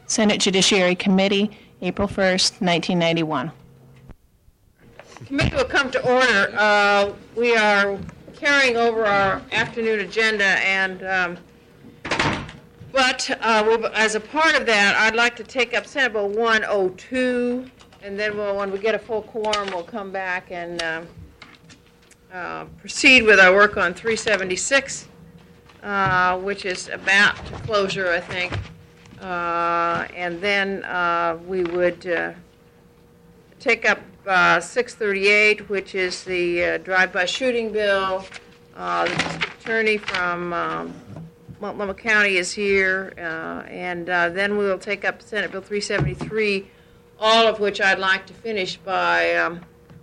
Senate Judiciary Committee, April 1st, 1991. Committee will come to order. We are carrying over our afternoon agenda, and as a part of that, I'd like to take up Senate Bill 102, and then when we get a full quorum, we'll come back and proceed with our work on 376, which is about closure, I think. And then we would take up 638, which is the drive-by shooting bill. The district attorney from Multnomah County is here, and then we will take up Senate Bill 373, all of which I'd like to finish by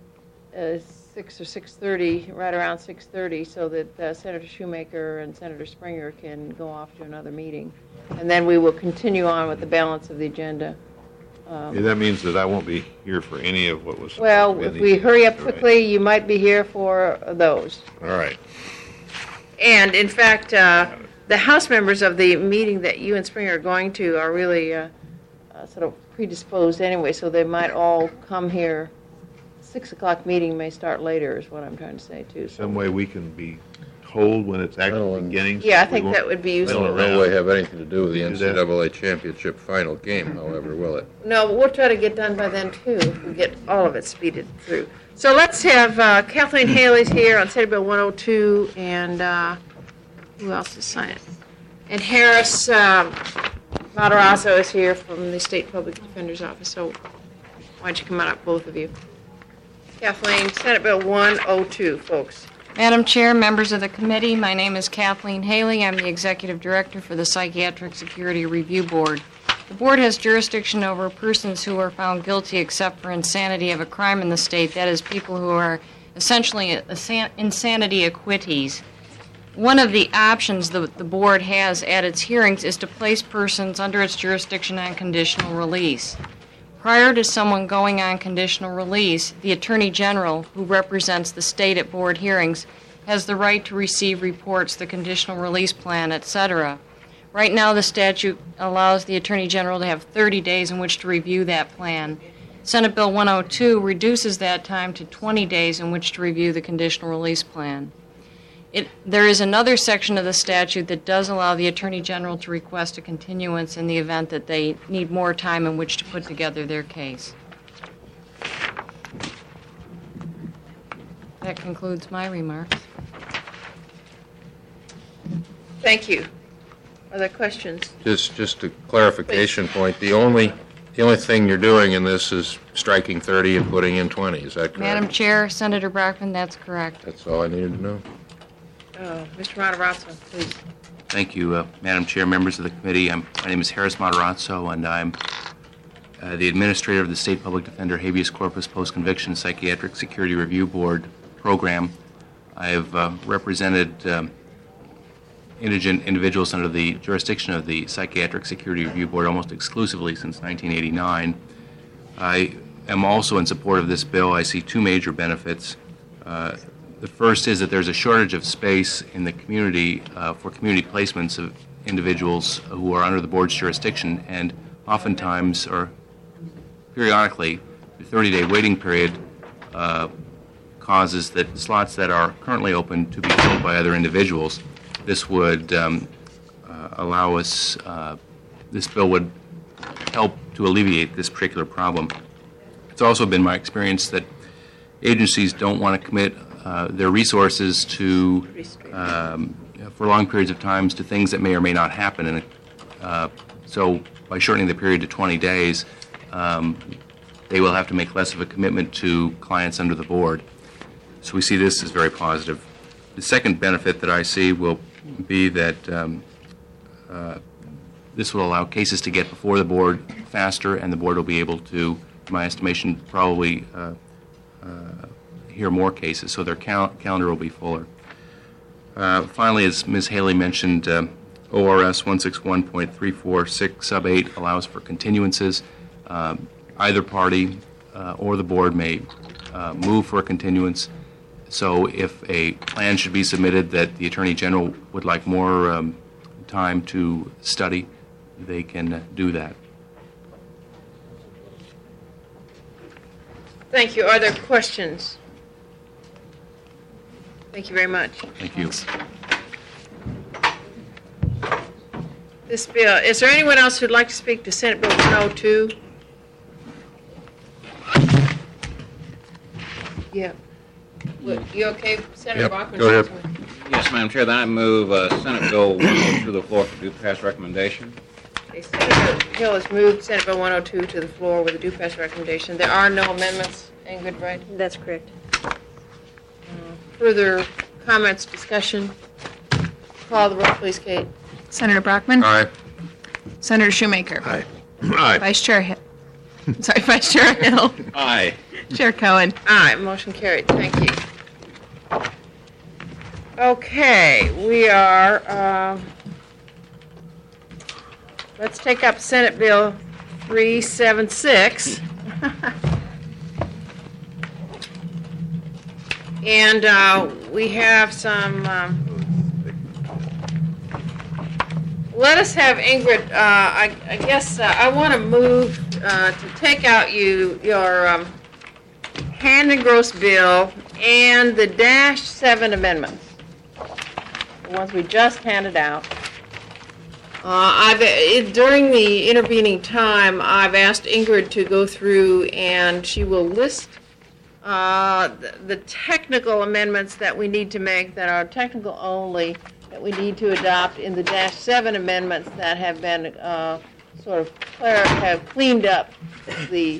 6 or 6:30, right around 6:30, so that Senator Shoemaker and Senator Springer can go off to another meeting. And then we will continue on with the balance of the agenda. That means that I won't be here for any of what was... Well, if we hurry up quickly, you might be here for those. All right. And, in fact, the House members of the meeting that you and Springer are going to are really sort of predisposed anyway, so they might all come here. 6 o'clock meeting may start later is what I'm trying to say, too. Some way we can be told when it's actually beginning. Yeah, I think that would be useful. It'll in no way have anything to do with the NCAA championship final game, however, will it? No, but we'll try to get done by then, too, if we get all of it speeded through. So let's have Kathleen Haley's here on Senate Bill 102, and who else is signing? And Harris Matarazzo is here from the State Public Defender's Office, so why don't you come on up, both of you. Kathleen, Senate Bill 102, folks. Madam Chair, members of the committee, my name is Kathleen Haley. I'm the Executive Director for the Psychiatric Security Review Board. The board has jurisdiction over persons who are found guilty except for insanity of a crime in the state, that is, people who are essentially insanity acquittees. One of the options the board has at its hearings is to place persons under its jurisdiction on conditional release. Prior to someone going on conditional release, the Attorney General, who represents the state at board hearings, has the right to receive reports, the conditional release plan, etc. Right now, the statute allows the Attorney General to have 30 days in which to review that plan. Senate Bill 102 reduces that time to 20 days in which to review the conditional release plan. There is another section of the statute that does allow the Attorney General to request a continuance in the event that they need more time in which to put together their case. That concludes my remarks. Thank you. Other questions? Just a clarification point. The only thing you're doing in this is striking 30 and putting in 20. Is that correct? Madam Chair, Senator Brockman, that's correct. That's all I needed to know. Mr. Matarazzo, please. Thank you, Madam Chair, members of the committee. My name is Harris Matarazzo, and I'm the administrator of the State Public Defender Habeas Corpus Post-Conviction Psychiatric Security Review Board program. I have represented indigent individuals under the jurisdiction of the Psychiatric Security Review Board almost exclusively since 1989. I am also in support of this bill. I see two major benefits. The first is that there's a shortage of space in the community for community placements of individuals who are under the board's jurisdiction, and oftentimes or periodically the 30-day waiting period causes that slots that are currently open to be filled by other individuals. This would allow us, this bill would help to alleviate this particular problem. It's also been my experience that agencies don't want to commit their resources to, for long periods of times, to things that may or may not happen. And so by shortening the period to 20 days, they will have to make less of a commitment to clients under the board. So we see this as very positive. The second benefit that I see will be that this will allow cases to get before the board faster, and the board will be able to, in my estimation, probably hear more cases, so their calendar will be fuller. Finally, as Ms. Haley mentioned, ORS 161.346 sub 8 allows for continuances. Either party or the board may move for a continuance. So if a plan should be submitted that the Attorney General would like more time to study, they can do that. Thank you. Are there questions? Thank you very much. Thank you. This bill, is there anyone else who'd like to speak to Senate Bill 102? Yeah. You okay, Senator Yep, Bachman? go ahead. Yes, Madam Chair, then I move Senate Bill 102 to the floor for due pass recommendation. Okay, Senator Hill has moved Senate Bill 102 to the floor with a due pass recommendation. There are no amendments. Ingrid, right? That's correct. Further comments, discussion? Call the roll, please, Kate. Senator Brockman? Aye. Senator Shoemaker? Aye. Aye. Vice Chair Vice Chair Hill? Aye. Chair Cohen? Aye, motion carried. Thank you. Okay, we are, let's take up Senate Bill 376. And we have some, let us have Ingrid, I guess I want to move to take out your hand engrossed bill and the -7 amendments, the ones we just handed out. During the intervening time, I've asked Ingrid to go through and she will list the technical amendments that we need to make that are technical only, that we need to adopt in the -7 amendments that have been have cleaned up the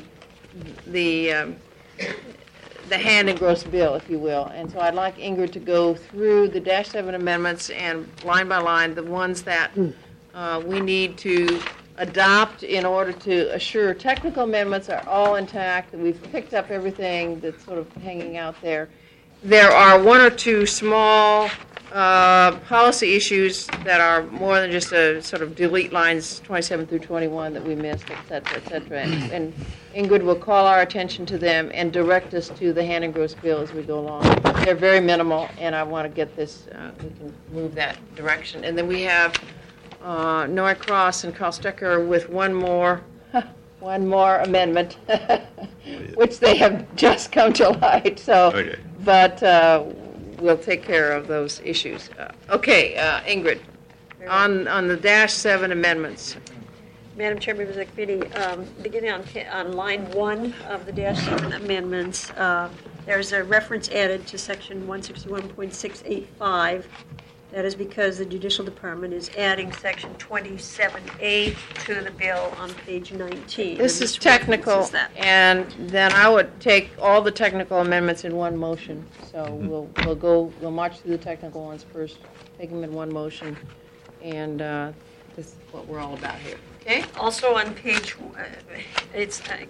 hand engrossed bill, if you will. And so I'd like Ingrid to go through the -7 amendments and line by line, the ones that we need to adopt in order to assure technical amendments are all intact, that we've picked up everything that's sort of hanging out there. There are one or two small policy issues that are more than just a sort of delete lines 27 through 21 that we missed, et cetera, et cetera. And Ingrid will call our attention to them and direct us to the hand engrossed bill as we go along. They're very minimal, and I want to get this, we can move that direction. And then we have Noy Cross and Carl Stecker with one more amendment, which they have just come to light, so. Okay. But we'll take care of those issues. Okay, Ingrid, on the -7 amendments. Madam Chair, members of the committee, beginning on line 1 of the -7 amendments, there's a reference added to section 161.685. That is because the Judicial Department is adding section 27A to the bill on page 19. This and is technical, references that. and then I would take all the technical amendments in one motion. So we'll march through the technical ones first, take them in one motion, and this is what we're all about here. Okay? Also on page, on the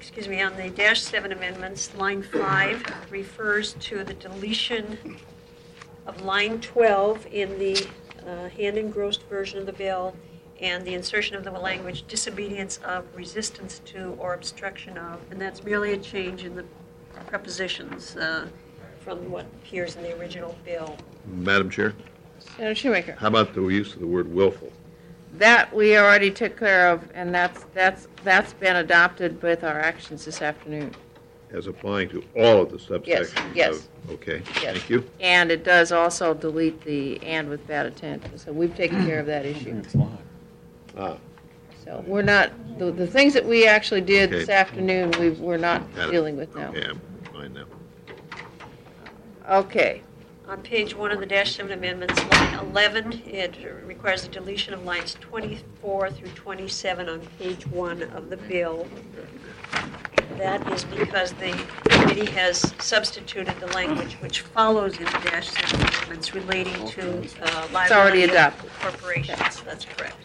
-7 amendments, line 5 refers to the deletion of line 12 in the hand engrossed version of the bill, and the insertion of the language disobedience of, resistance to, or obstruction of, and that's merely a change in the prepositions from what appears in the original bill. Madam Chair, Senator Shoemaker. how about the use of the word willful? That we already took care of, and that's been adopted with our actions this afternoon. As applying to all of the subsections? Yes. Okay, Yes. thank you. And it does also delete the "and" with bad intent, so we've taken care of that issue. Ah, So we're not, the things that we actually did this Okay. afternoon, we're not Got it. dealing with now. okay, I'm fine now. Okay, On page 1 of the -7 amendments, line 11, it requires the deletion of lines 24 through 27 on page 1 of the bill. That is because the committee has substituted the language which follows in the -7 amendments relating to liability of adopted. corporations. That's correct.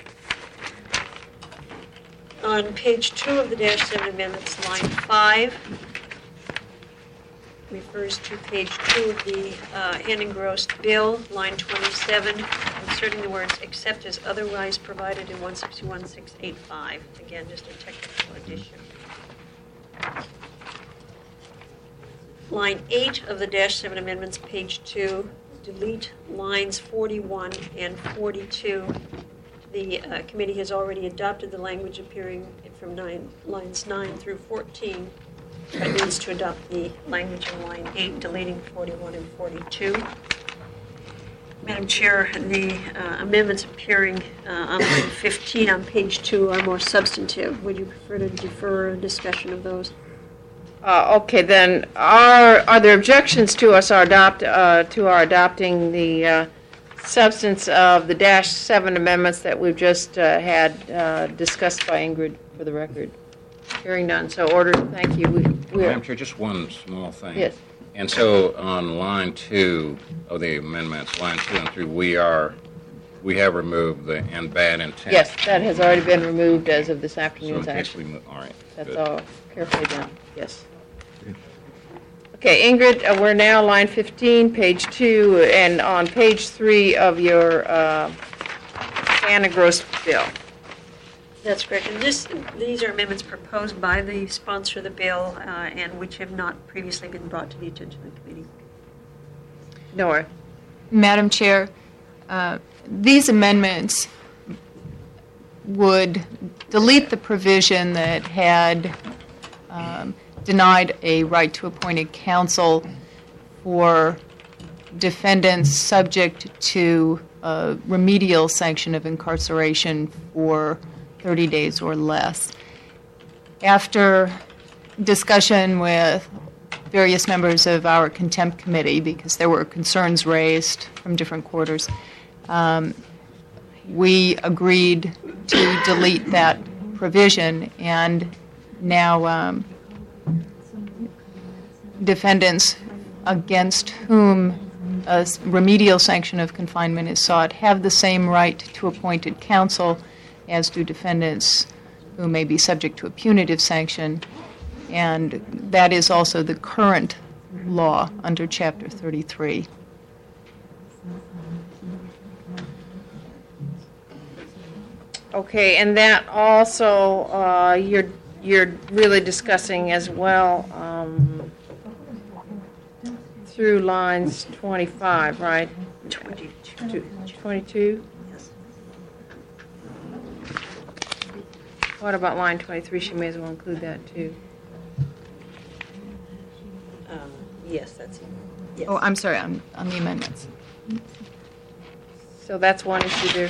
On page 2 of the -7 amendments, line 5 refers to page 2 of the hand engrossed bill, line 27, inserting the words "except as otherwise provided in 161.685." Again, just a technical addition. Line 8 of the -7 amendments, page 2, delete lines 41 and 42. The committee has already adopted the language appearing from lines 9 through 14. That means to adopt the language in line 8, deleting 41 and 42. Madam Chair, the amendments appearing on line 15 on page 2 are more substantive. Would you prefer to defer a discussion of those? Okay, then, are there objections to us adopting the substance of the -7 amendments that we've just had discussed by Ingrid for the record? Hearing none, so ordered. Thank you. Madam Chair, just one small thing. Yes. And so on line 2 of the amendments, line 2 and 3, we have removed the "and bad intent." Yes, that has already been removed as of this So in afternoon's case action. we move, all right. That's good. all carefully done, yes. Okay, Ingrid, we're now line 15, page 2, and on page 3 of your Anna Gross bill. That's correct. And these are amendments proposed by the sponsor of the bill and which have not previously been brought to the attention of the committee. Nora? Madam Chair, these amendments would delete the provision that had denied a right to appointed counsel for defendants subject to a remedial sanction of incarceration for 30 days or less. After discussion with various members of our contempt committee, because there were concerns raised from different quarters, we agreed to delete that provision, and now defendants against whom a remedial sanction of confinement is sought have the same right to appointed counsel as do defendants who may be subject to a punitive sanction, and that is also the current law under Chapter 33. Okay, and that also, you're really discussing as well through lines 25, right? 22? What about line 23? She may as well include that, too. Yes, that's it. Yes. Oh, I'm sorry, on the amendments. So that's one issue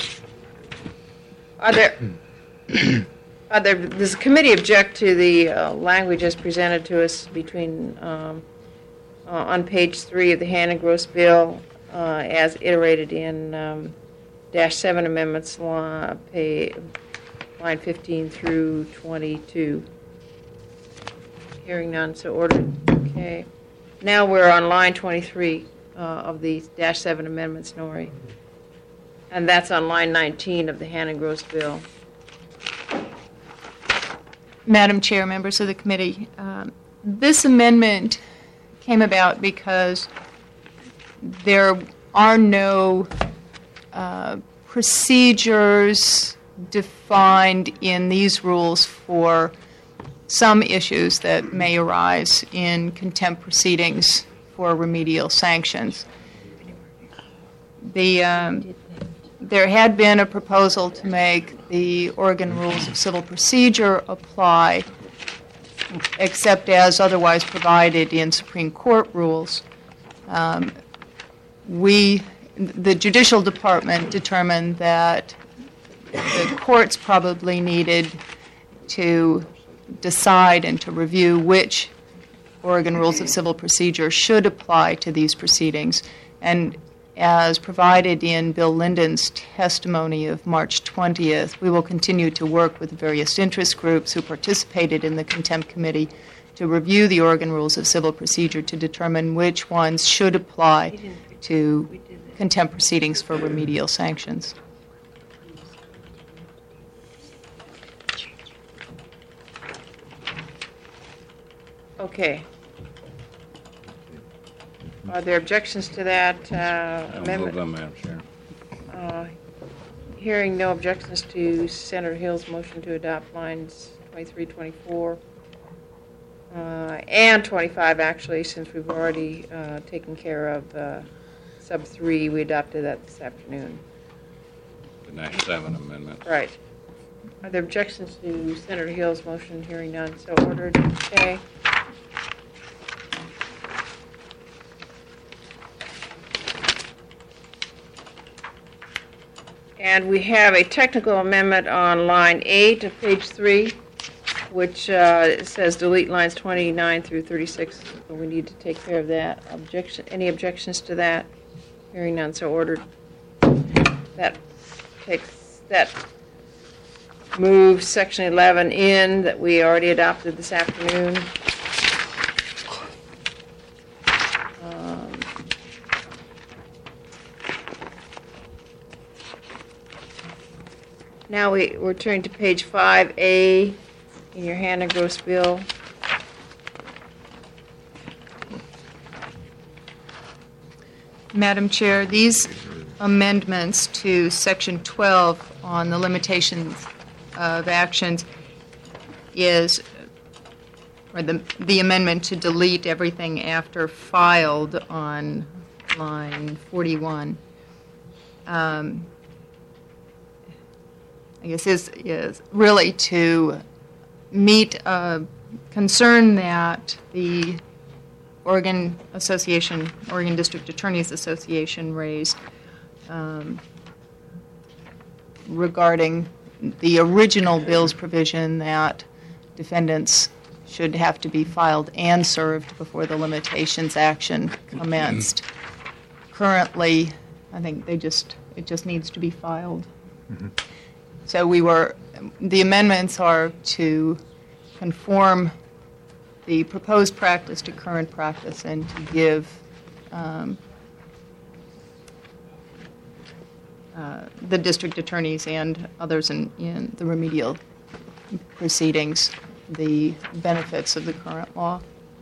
there. Does the committee object to the language as presented to us between, on page 3 of the Hannah Gross bill, as iterated in -7 amendments, line 15 through 22? Hearing none, so ordered. Okay. Now we're on line 23 of the -7 amendments, Nori. And that's on line 19 of the Hannah Gross bill. Madam Chair, members of the committee, this amendment came about because there are no procedures defined in these rules for some issues that may arise in contempt proceedings for remedial sanctions. There had been a proposal to make the Oregon Rules of Civil Procedure apply, except as otherwise provided in Supreme Court rules. The Judicial Department determined that the courts probably needed to decide and to review which Oregon Rules of Civil Procedure should apply to these proceedings. And as provided in Bill Linden's testimony of March 20th, we will continue to work with various interest groups who participated in the Contempt Committee to review the Oregon Rules of Civil Procedure to determine which ones should apply to contempt proceedings for remedial sanctions. Okay. Are there objections to that I'll move amendment? them, Madam Chair. Hearing no objections to Senator Hill's motion to adopt lines 23, 24, and 25, actually, since we've already taken care of sub 3, we adopted that this afternoon. The -7 amendment. Right. Are there objections to Senator Hill's motion? Hearing none, so ordered. Okay. And we have a technical amendment on line 8 of page 3, which says delete lines 29 through 36. So we need to take care of that. Any objections to that? Hearing none, so ordered. That moves section 11 in that we already adopted this afternoon. Now we're turning to page 5A in your Hannah Gross bill. Madam Chair, these amendments to Section 12 on the limitations of actions is, or the amendment to delete everything after filed on line 41. I guess is really to meet a concern that the Oregon District Attorneys Association raised regarding the original bill's provision that defendants should have to be filed and served before the limitations action commenced. Currently, I think it just needs to be filed. Mm-hmm. So the amendments are to conform the proposed practice to current practice and to give the district attorneys and others in the remedial proceedings the benefits of the current law.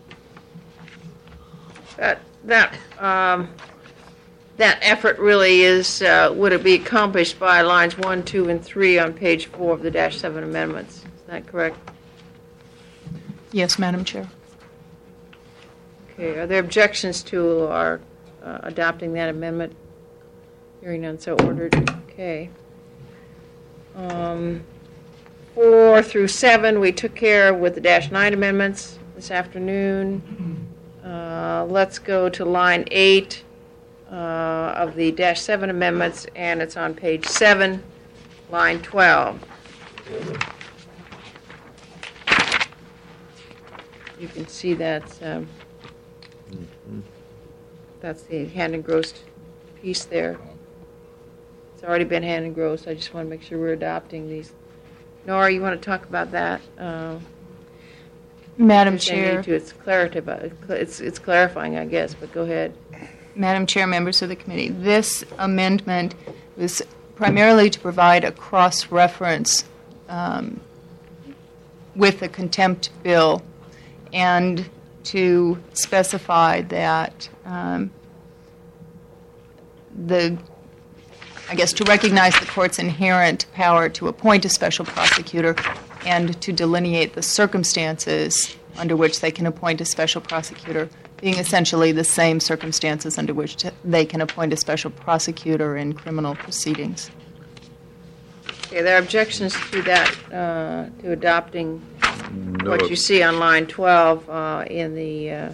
That effort really is, would it be accomplished by lines 1, 2, and 3 on page 4 of the -7 amendments? Is that correct? Yes, Madam Chair. Okay, are there objections to our adopting that amendment? Hearing none, so ordered. Okay. 4 through 7, we took care with the -9 amendments this afternoon. Let's go to line 8 of the -7 amendments, and it's on page 7, line 12. You can see that's the hand engrossed piece there. It's already been hand engrossed. I just want to make sure we're adopting these. Nora, you want to talk about that? Madam If they Chair. need to, it's clarifying, I guess, but go ahead. Madam Chair, members of the committee, this amendment was primarily to provide a cross-reference with the contempt bill and to specify that to recognize the court's inherent power to appoint a special prosecutor and to delineate the circumstances under which they can appoint a special prosecutor, being essentially the same circumstances under which they can appoint a special prosecutor in criminal proceedings. Okay, there are objections to that, to adopting what you see on line 12 in the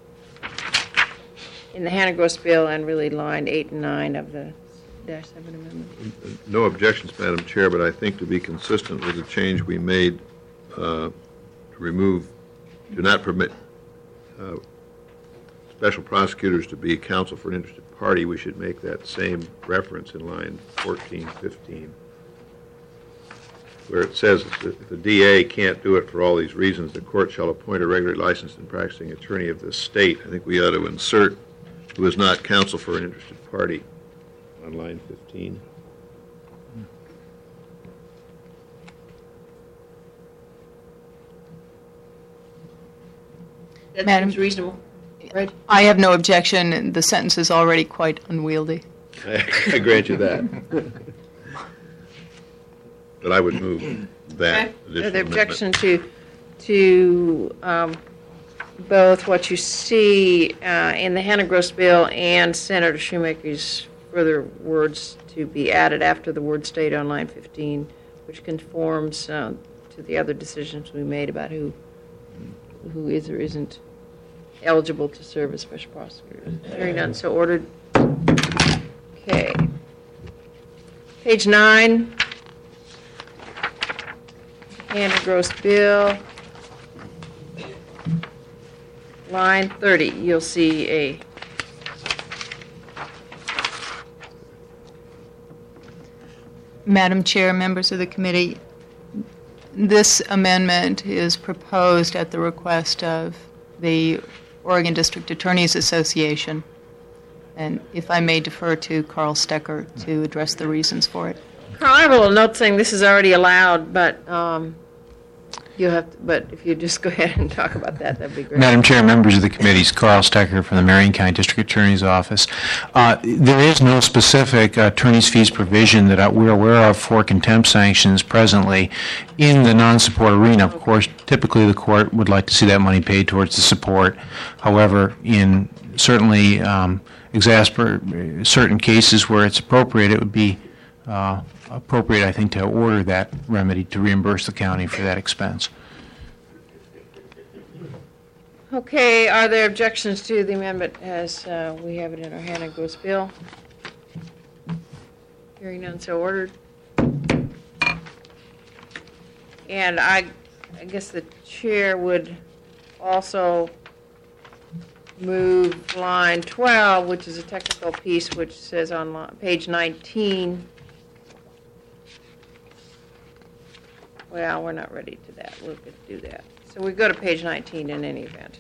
Hannah Gross bill, and really line 8 and 9 of the -7 amendment. No objections, Madam Chair, but I think to be consistent with the change we made to do not permit special prosecutors to be counsel for an interested party, we should make that same reference in line 14, 15, where it says if the DA can't do it for all these reasons, the court shall appoint a regularly licensed and practicing attorney of the state. I think we ought to insert who is not counsel for an interested party on line 15. That Madam- seems reasonable, right? I have no objection. The sentence is already quite unwieldy. I grant you that. But I would move that Okay. additional The amendment. objection to both what you see in the Hannah Gross bill and Senator Shoemaker's further words to be added after the word state on line 15, which conforms to the other decisions we made about who is or isn't eligible to serve as special prosecutor. Hearing none, so ordered. Okay. Page 9, hand and gross bill. Line 30, you'll see a Madam Chair, members of the committee, this amendment is proposed at the request of the Oregon District Attorneys Association. And if I may defer to Carl Stecker to address the reasons for it. Carl, I have a little note saying this is already allowed, but you have to, but if you just go ahead and talk about that, that'd be great. Madam Chair, members of the committees, Carl Stecker from the Marion County District Attorney's Office. There is no specific attorney's fees provision that we're aware of for contempt sanctions presently in the non-support arena. Of course, typically the court would like to see that money paid towards the support. However, in certainly certain cases where it's appropriate, it would be appropriate, I think, to order that remedy to reimburse the county for that expense. Okay, are there objections to the amendment as we have it in our hand and gross bill? Hearing none, so ordered. And I guess the chair would also move line 12, which is a technical piece, which says on page 19. Well, we're not ready to that. We'll get to do that. So we go to page 19 in any event,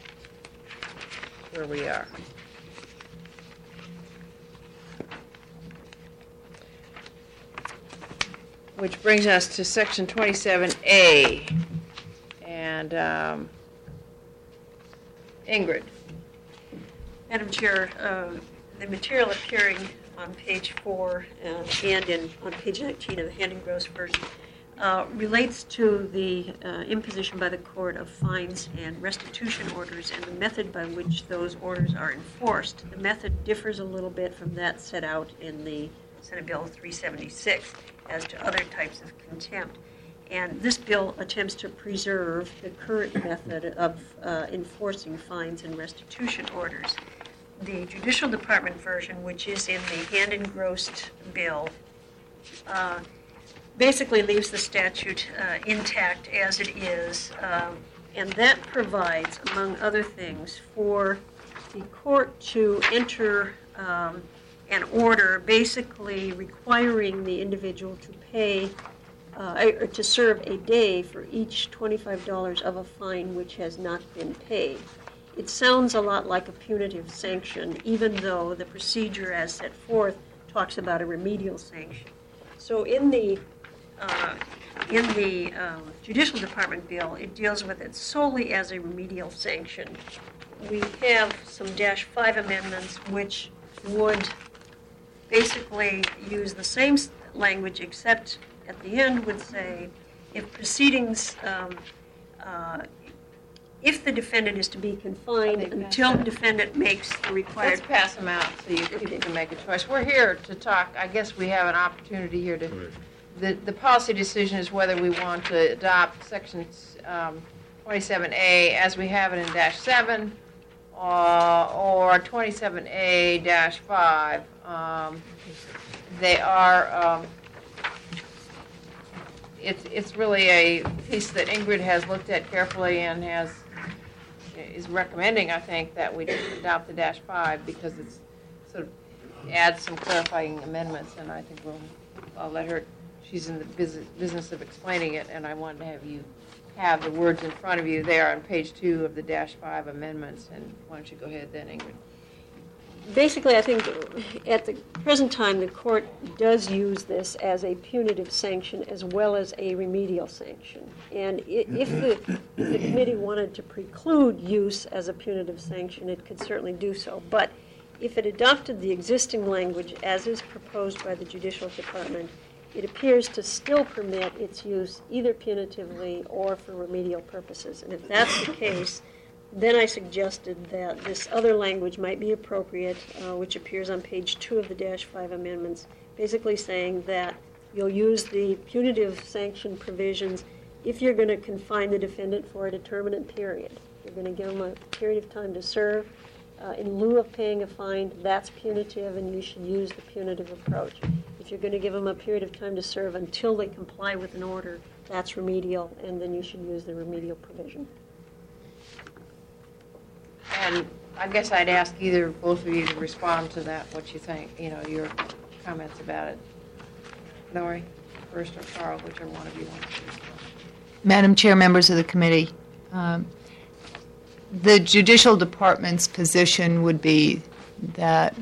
where we are. Which brings us to section 27A. And Ingrid. Madam Chair, the material appearing on page 4 and on page 19 of the hand and gross version relates to the imposition by the court of fines and restitution orders and the method by which those orders are enforced. The method differs a little bit from that set out in the Senate Bill 376 as to other types of contempt. And this bill attempts to preserve the current method of enforcing fines and restitution orders. The Judicial Department version, which is in the hand engrossed bill, basically leaves the statute intact as it is, and that provides, among other things, for the court to enter an order basically requiring the individual to pay or to serve a day for each $25 of a fine which has not been paid. It sounds a lot like a punitive sanction, even though the procedure as set forth talks about a remedial sanction. So in the Judicial Department bill, it deals with it solely as a remedial sanction. We have some -5 amendments which would basically use the same language, except at the end would say, if proceedings, if the defendant is to be confined until the defendant makes the required... Let's pass them out so you people can make a choice. We're here to talk, I guess we have an opportunity here to... The policy decision is whether we want to adopt Section 27A as we have it in -7 or 27A-5. They are... It's really a piece that Ingrid has looked at carefully and is recommending, I think, that we adopt the -5 because it's sort of adds some clarifying amendments, and I think I'll let her. She's in the business of explaining it, and I wanted to have you have the words in front of you. They are on page 2 of the -5 amendments, and why don't you go ahead then, Ingrid? Basically, I think at the present time, the court does use this as a punitive sanction as well as a remedial sanction. And if the committee wanted to preclude use as a punitive sanction, it could certainly do so. But if it adopted the existing language as is proposed by the Judicial Department, it appears to still permit its use either punitively or for remedial purposes. And if that's the case, then I suggested that this other language might be appropriate, which appears on page 2 of the -5 amendments, basically saying that you'll use the punitive sanction provisions if you're going to confine the defendant for a determinate period. You're going to give them a period of time to serve. In lieu of paying a fine, that's punitive, and you should use the punitive approach. if you're going to give them a period of time to serve until they comply with an order, that's remedial, and then you should use the remedial provision. And I guess I'd ask both of you to respond to that, what you think, your comments about it. Lori, first, or Carl, whichever one of you wants to respond. Madam Chair, members of the committee, the Judicial Department's position would be that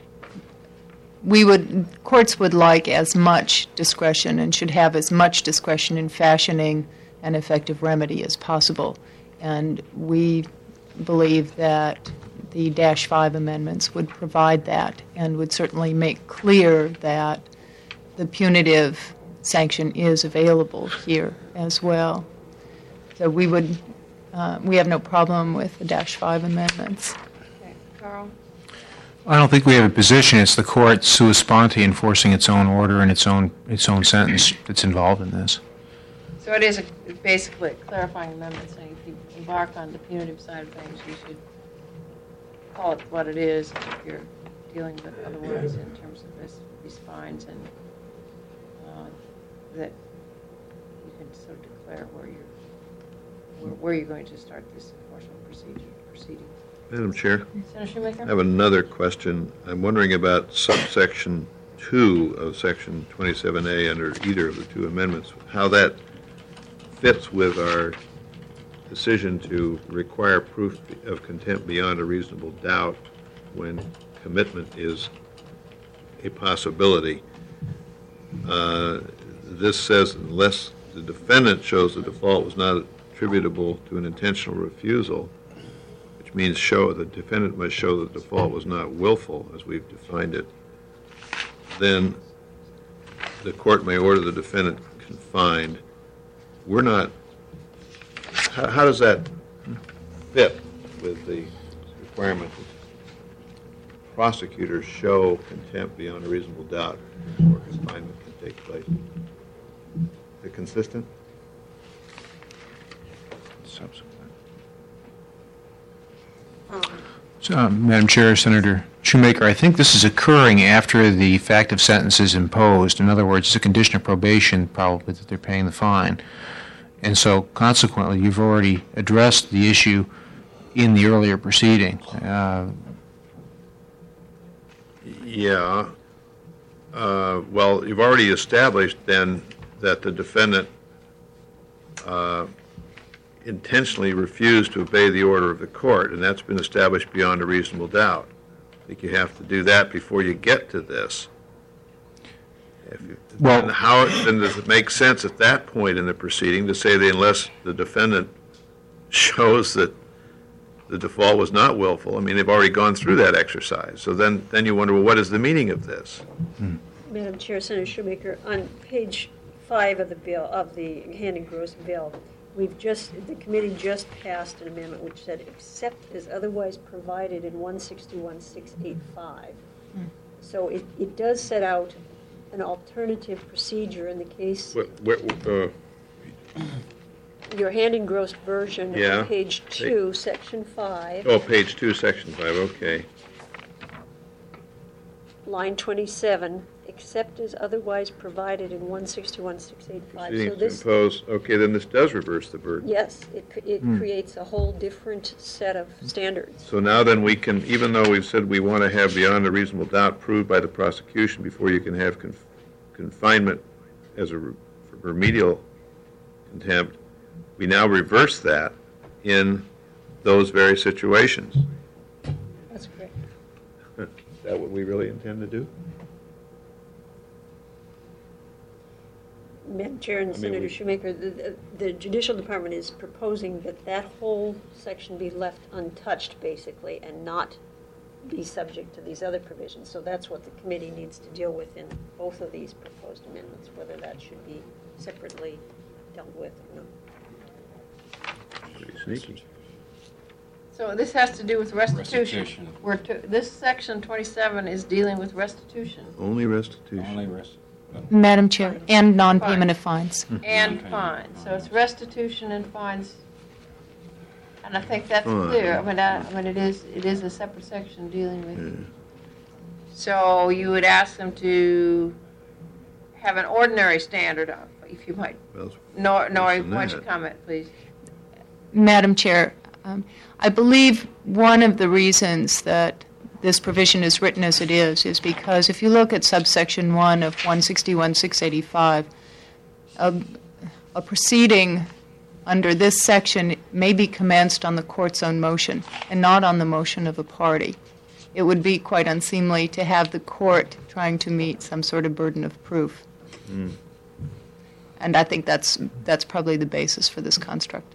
courts would like as much discretion and should have as much discretion in fashioning an effective remedy as possible. And we believe that the -5 amendments would provide that and would certainly make clear that the punitive sanction is available here as well. So we have no problem with the -5 amendments. Okay, Carl? I don't think we have a position. It's the court sua sponte enforcing its own order and its own sentence that's involved in this. So it is basically a clarifying amendment saying if you embark on the punitive side of things, you should call it what it is if you're dealing with otherwise in terms of these fines, and that you can sort of declare where you're going to start this enforcement proceeding. Madam Chair, Senator Shoemaker? I have another question. I'm wondering about subsection 2 of section 27A under either of the two amendments, how that fits with our decision to require proof of contempt beyond a reasonable doubt when commitment is a possibility. This says unless the defendant shows the default was not attributable to an intentional refusal, which means the defendant must show the default was not willful, as we've defined it, then the court may order the defendant confined. We're not, how does that fit with the requirement that prosecutors show contempt beyond a reasonable doubt before confinement can take place? Is it consistent? Madam Chair, Senator Shoemaker, I think this is occurring after the fact of sentence is imposed. In other words, it's a condition of probation, probably, that they're paying the fine. And so, consequently, you've already addressed the issue in the earlier proceeding. Yeah. Well, you've already established, then, that the defendant intentionally refused to obey the order of the court, and that's been established beyond a reasonable doubt. I think you have to do that before you get to this. Then does it make sense at that point in the proceeding to say that unless the defendant shows that the default was not willful? I mean, they've already gone through that exercise. So then you wonder, well, what is the meaning of this? Madam Chair, Senator Shoemaker, on page 5 of the bill, of the hand engrossed bill, the committee just passed an amendment which said, except as otherwise provided in 161-685. So it does set out an alternative procedure in the case. Your hand engrossed version, Yeah. page 2, section 5. Oh, page 2, section 5, okay. Line 27, except as otherwise provided in 161-685. Proceedings to impose, okay, then this does reverse the burden. Yes, it creates a whole different set of standards. So now then we can, even though we've said we want to have beyond a reasonable doubt proved by the prosecution before you can have confinement as a remedial contempt, we now reverse that in those very situations. That's correct. Is that what we really intend to do? Madam Chair and Senator Shoemaker, the Judicial Department is proposing that whole section be left untouched, basically, and not be subject to these other provisions. So that's what the committee needs to deal with in both of these proposed amendments, whether that should be separately dealt with or not. Pretty sneaky. So this has to do with restitution. Restitution. This section 27 is dealing with restitution Only restitution. Only rest. Madam Chair, and non-payment of fines. and fines. So it's restitution and fines. And I think that's Fine. clear. I mean, it is a separate section dealing with. So you would ask them to have an ordinary standard of, if you might. Well, Nori, why than don't you that. comment, please? Madam Chair, I believe one of the reasons that this provision is written as it is because if you look at subsection 1 of 161-685, a proceeding under this section may be commenced on the court's own motion and not on the motion of a party. It would be quite unseemly to have the court trying to meet some sort of burden of proof. And I think that's probably the basis for this construct.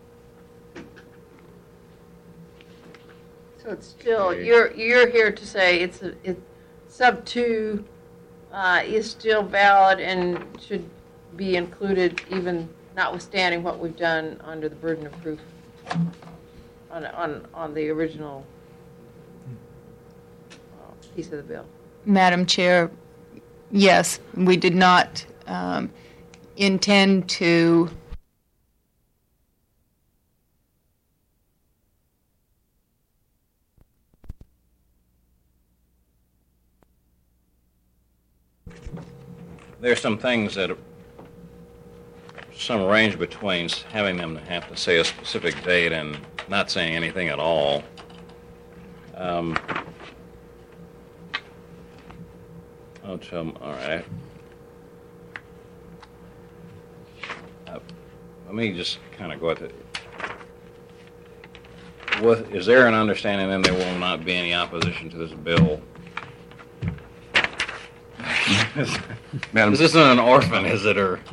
So it's still, Okay. you're here to say it's sub 2 is still valid and should be included even notwithstanding what we've done under the burden of proof on the original piece of the bill. Madam Chair, yes, we did not intend to There's some things that some range between having them have to say a specific date and not saying anything at all. All right. Let me just kind of go at it. Is there an understanding then there will not be any opposition to this bill? Madam, This isn't an orphan, is it, or?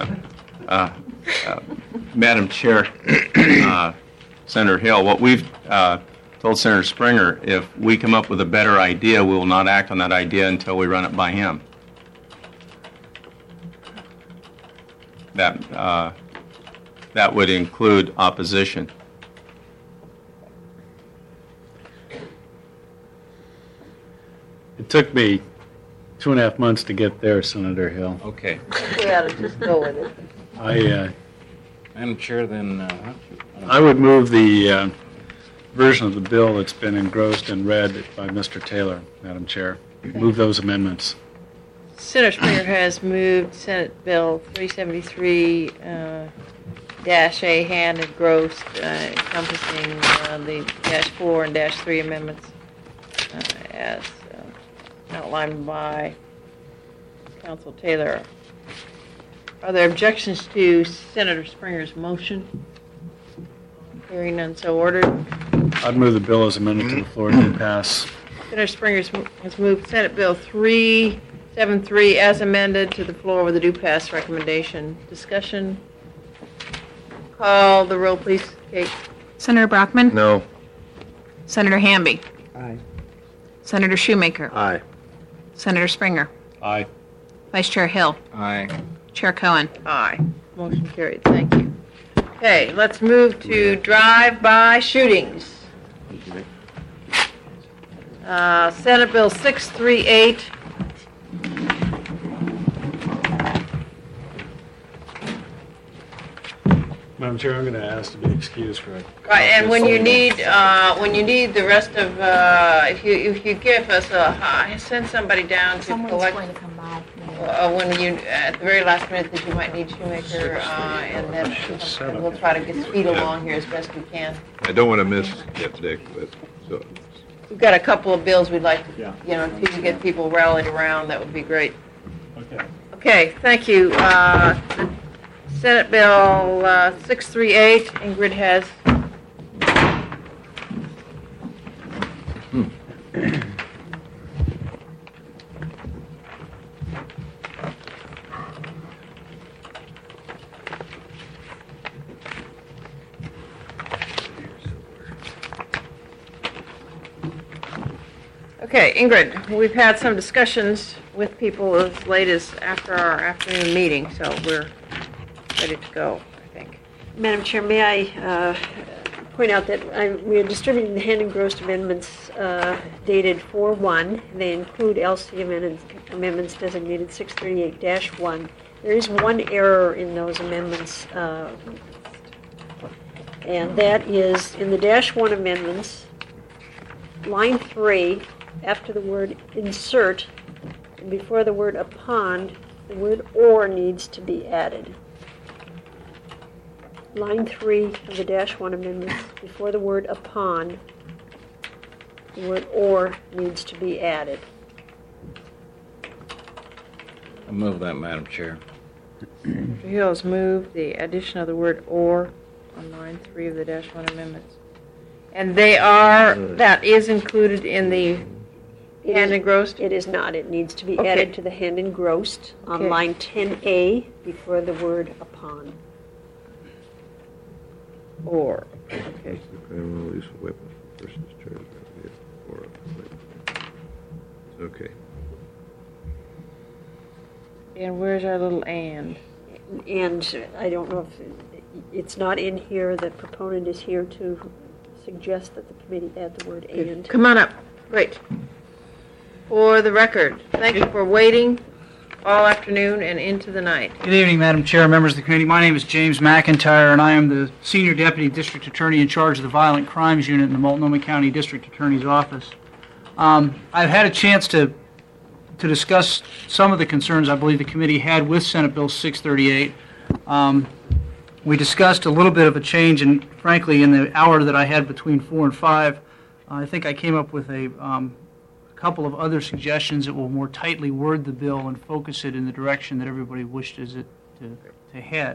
Madam Chair, Senator Hill, what we've told Senator Springer, if we come up with a better idea, we will not act on that idea until we run it by him. That would include opposition. It took me 2.5 months to get there, Senator Hill. Okay. We ought to just go with it. Madam Chair, then, I would move the version of the bill that's been engrossed and read by Mr. Taylor, Madam Chair. Move those amendments. Senator Springer has moved Senate Bill 373-A hand engrossed, encompassing the -4 and -3 amendments as outlined by Council Taylor. Are there objections to Senator Springer's motion? Hearing none, so ordered. I'd move the bill as amended to the floor to pass. Senator Springer has moved Senate Bill 373 as amended to the floor with a due pass recommendation. Discussion? Call the roll, please, Kate. Senator Brockman? No. Senator Hamby? Aye. Senator Shoemaker? Aye. Senator Springer? Aye. Vice Chair Hill? aye. Chair Cohen? Aye. Motion carried. Thank you. Okay, let's move to drive-by shootings. Senate Bill 638. Madam Chair, I'm going to ask to be excused for it. Right, and when you need the rest of, if you give us send somebody down to collect. to come by. When you, at the very last minute that you might need Shoemaker, and then we'll try to get speed along here as best we can. I don't want to miss it, Dick, but, so, We've got a couple of bills we'd like to, if you can get people rallied around, that would be great. Okay. Okay, thank you. Senate Bill 638, Ingrid has. Okay, Ingrid, we've had some discussions with people as late as after our afternoon meeting, so we're ready to go, I think. Madam Chair, may I point out that we are distributing the hand engrossed amendments dated 4/1. They include LC amendments designated 638-1. There is one error in those amendments, and that is in the -1 amendments, line 3, after the word insert and before the word upon, the word "or" needs to be added. Line 3 of the -1 amendments, before the word "upon," the word "or" needs to be added. I'll move that, Madam Chair. Mr. Hill has moved the addition of the word "or" on line 3 of the -1 amendments. And that is included in the hand engrossed? It is not. It needs to be Okay. added to the hand engrossed on Okay. line 10A before the word "upon." Or, okay. The criminal use of weapons for persons charged with it or a weapon. Okay. And where's our little "and"? And I don't know if, it's not in here. The proponent is here to suggest that the committee add the word "and." Come on up. Great. For the record, thank you for waiting all afternoon and into the night. Good evening, Madam Chair, members of the committee. My name is James McIntyre, and I am the Senior Deputy District Attorney in charge of the Violent Crimes Unit in the Multnomah County District Attorney's Office. I've had a chance to discuss some of the concerns I believe the committee had with Senate Bill 638. We discussed a little bit of a change, and frankly, in the hour that I had between 4 and 5, I think I came up with a couple of other suggestions that will more tightly word the bill and focus it in the direction that everybody wishes it to head.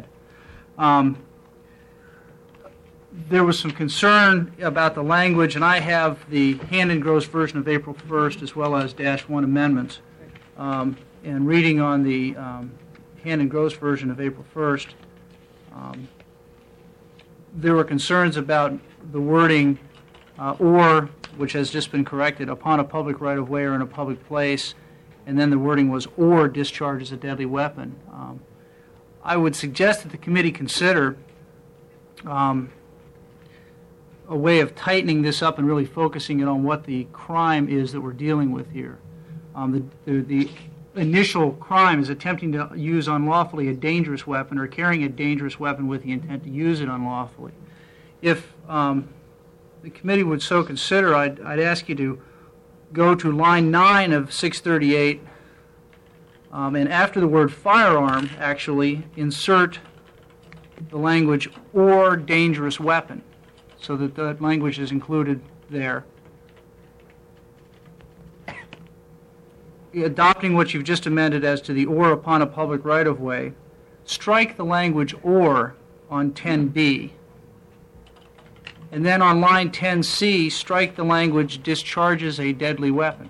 There was some concern about the language, and I have the hand engrossed version of April 1st as well as -1 amendments. And reading on the hand engrossed version of April 1st, there were concerns about the wording "or," which has just been corrected, "upon a public right-of-way or in a public place," and then the wording was "or discharges a deadly weapon." I would suggest that the committee consider a way of tightening this up and really focusing it on what the crime is that we're dealing with here. The initial crime is attempting to use unlawfully a dangerous weapon or carrying a dangerous weapon with the intent to use it unlawfully. If the committee would so consider, I'd ask you to go to line 9 of 638, and after the word "firearm," actually insert the language "or dangerous weapon," so that that language is included there. Adopting what you've just amended as to the "or" upon a public right-of-way, strike the language "or" on 10B. And then on line 10C, strike the language "discharges a deadly weapon."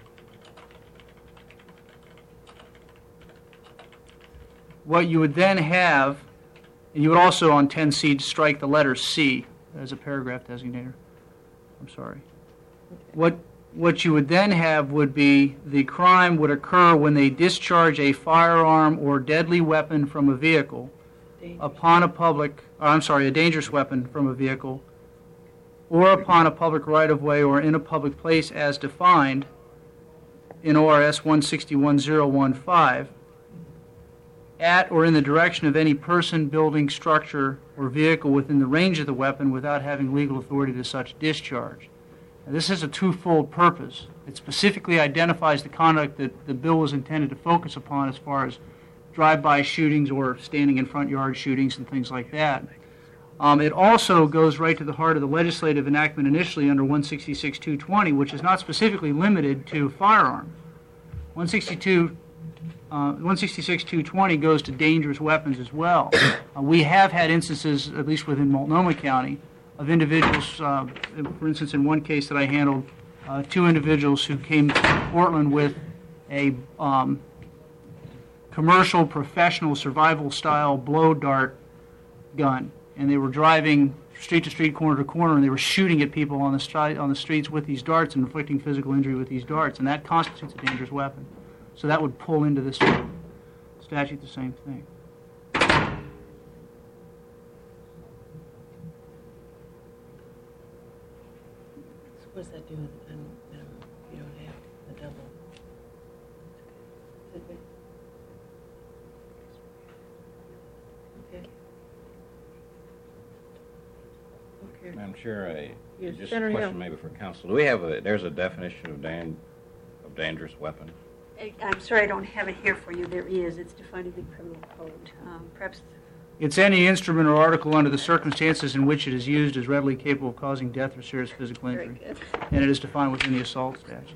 What you would then have, and you would also on 10C strike the letter C as a paragraph designator. I'm sorry. What you would then have would be the crime would occur when they discharge a firearm or deadly weapon from a vehicle upon a dangerous weapon from a vehicle, or upon a public right-of-way or in a public place as defined in ORS 161015, at or in the direction of any person, building, structure, or vehicle within the range of the weapon without having legal authority to such discharge. Now, this has a twofold purpose. It specifically identifies the conduct that the bill was intended to focus upon as far as drive-by shootings or standing in front yard shootings and things like that. It also goes right to the heart of the legislative enactment initially under 166-220, which is not specifically limited to firearms. 166-220 goes to dangerous weapons as well. We have had instances, at least within Multnomah County, of individuals, for instance, in one case that I handled, 2 individuals who came to Portland with a commercial, professional, survival-style blow dart gun. And they were driving street to street, corner to corner, and they were shooting at people on the streets with these darts and inflicting physical injury with these darts, and that constitutes a dangerous weapon. So that would pull into this statute the same thing. So what does that do with the time minimum? You don't have the double. Okay. Okay. Madam Chair, Yes, just a Senator Hill. question maybe for council. Do we have there's a definition of dangerous weapon? I'm sorry, I don't have it here for you. There is. It's defined in the criminal code. Perhaps. It's any instrument or article under the circumstances in which it is used is readily capable of causing death or serious physical Very injury. good. And it is defined within the assault statutes.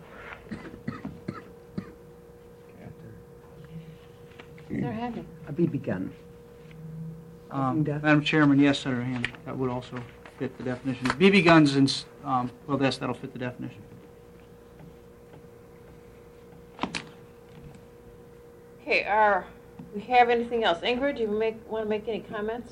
Senator Handy. A BB gun. Causing death? Madam Chairman, yes, Senator Hand, that would also fit the definition. BB guns, and well, yes, that'll fit the definition. Okay, we have anything else? Ingrid, do you want to make any comments?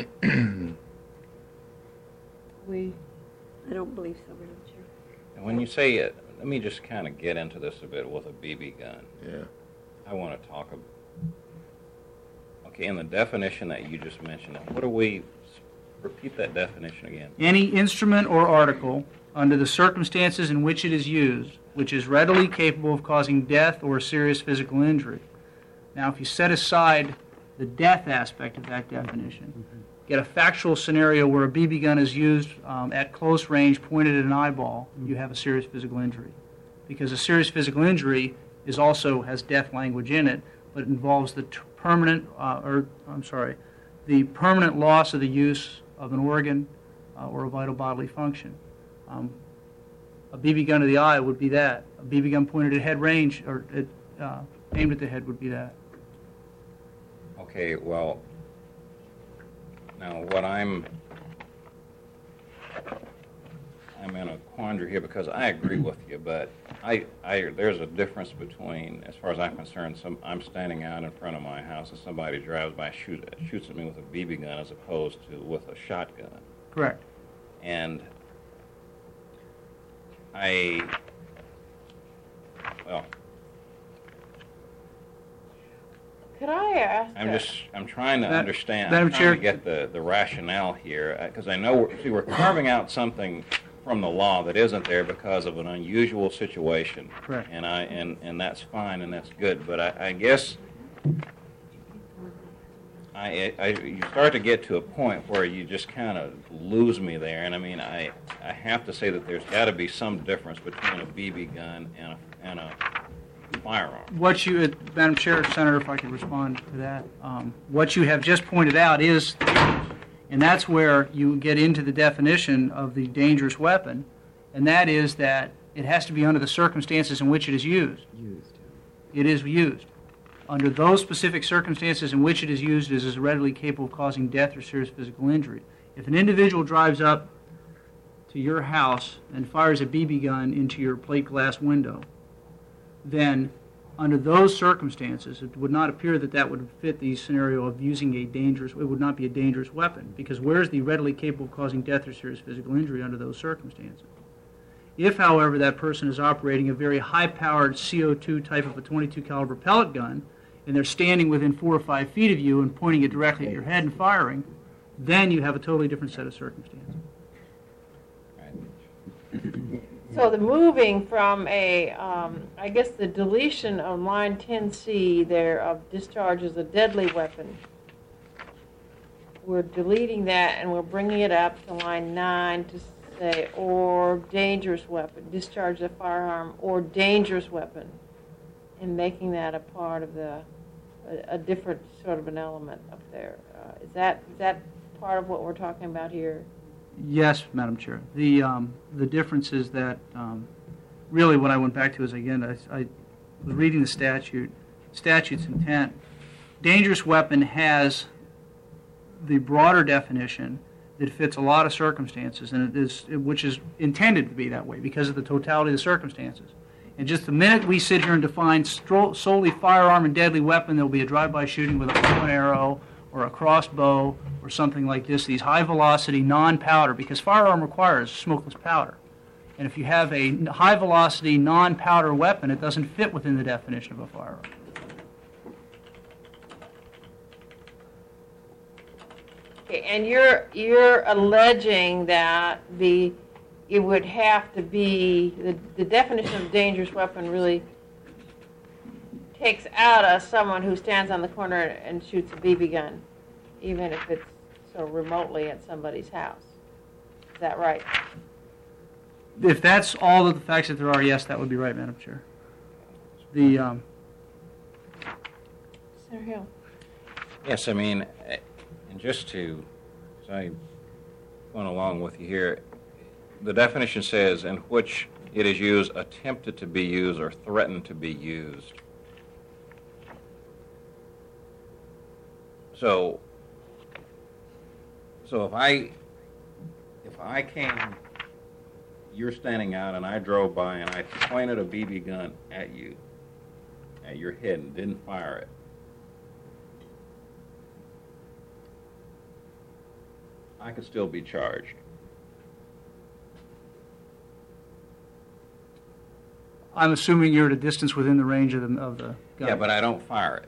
I don't believe so, Madam Chair. And when you say it, let me just kind of get into this a bit with a BB gun. Yeah. I want to talk about. Okay, in the definition that you just mentioned, what do we, repeat that definition again? Any instrument or article under the circumstances in which it is used, which is readily capable of causing death or serious physical injury. Now, if you set aside the death aspect of that definition, get a factual scenario where a BB gun is used at close range, pointed at an eyeball, you have a serious physical injury. Because a serious physical injury also has death language in it, but it involves the permanent loss of the use of an organ or a vital bodily function. A BB gun to the eye would be that. A BB gun pointed at head range or aimed at the head would be that. Okay, well, now what I'm in a quandary here because I agree with you, but there's a difference between, as far as I'm concerned, I'm standing out in front of my house and somebody drives by, shoots at me with a BB gun as opposed to with a shotgun. Correct. And Could I ask? I'm trying to understand. Madam I'm trying Chair. to get the rationale here, because I know, we're carving out something from the law that isn't there because of an unusual situation. Correct. And that's fine and that's good, but I guess you start to get to a point where you just kind of lose me there, and I mean, I have to say that there's got to be some difference between a BB gun and a firearm. Madam Chair, Senator, if I could respond to that. What you have just pointed out is, and that's where you get into the definition of the dangerous weapon, and that is that it has to be under the circumstances in which it is used. It is used. Under those specific circumstances in which it is used, it is readily capable of causing death or serious physical injury. If an individual drives up to your house and fires a BB gun into your plate glass window, then under those circumstances, it would not appear that would fit the scenario of using it would not be a dangerous weapon, because where's the readily capable of causing death or serious physical injury under those circumstances? If, however, that person is operating a very high-powered CO2 type of a .22 caliber pellet gun, and they're standing within 4 or 5 feet of you and pointing it directly at your head and firing, then you have a totally different set of circumstances. So the moving from I guess the deletion of line 10C there of discharge as a deadly weapon, we're deleting that and we're bringing it up to line 9 to say, or dangerous weapon, discharge a firearm or dangerous weapon, and making that a part of a different sort of an element up there. Is that part of what we're talking about here? Yes, Madam Chair. The difference is that really what I went back to is, again, I was reading the statute's intent. Dangerous weapon has the broader definition that fits a lot of circumstances, and which is intended to be that way because of the totality of the circumstances. And just the minute we sit here and define solely firearm and deadly weapon, there will be a drive-by shooting with a bow and arrow or a crossbow or something like this, these high-velocity, non-powder, because firearm requires smokeless powder. And if you have a high-velocity, non-powder weapon, it doesn't fit within the definition of a firearm. Okay, and you're alleging that it would have to be the definition of dangerous weapon really takes out someone who stands on the corner and shoots a BB gun, even if it's so remotely at somebody's house. Is that right? If that's all of the facts that there are, yes, that would be right, Madam Chair. The, Senator Hill. Yes, I mean, and just to, as I went along with you here, the definition says in which it is used, attempted to be used, or threatened to be used. So if I came, you're standing out, and I drove by and I pointed a BB gun at you, at your head, and didn't fire it, I could still be charged. I'm assuming you're at a distance within the range of the gun. Yeah, but I don't fire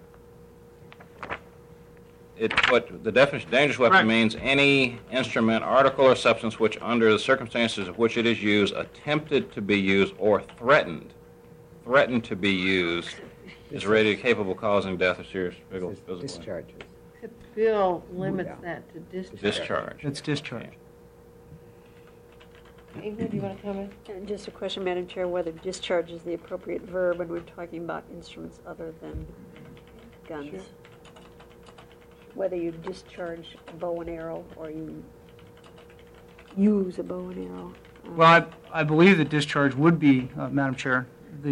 it. What the definition, dangerous weapon means any instrument, article, or substance which, under the circumstances of which it is used, attempted to be used, or threatened to be used, is rated capable of causing death or serious physical harm. Discharges. The bill limits that to discharge. Discharge. It's discharge. Ingrid, do you want to comment? And just a question, Madam Chair, whether discharge is the appropriate verb when we're talking about instruments other than guns. Sure. Whether you discharge a bow and arrow or you use a bow and arrow. Well, I believe that discharge would be, Madam Chair,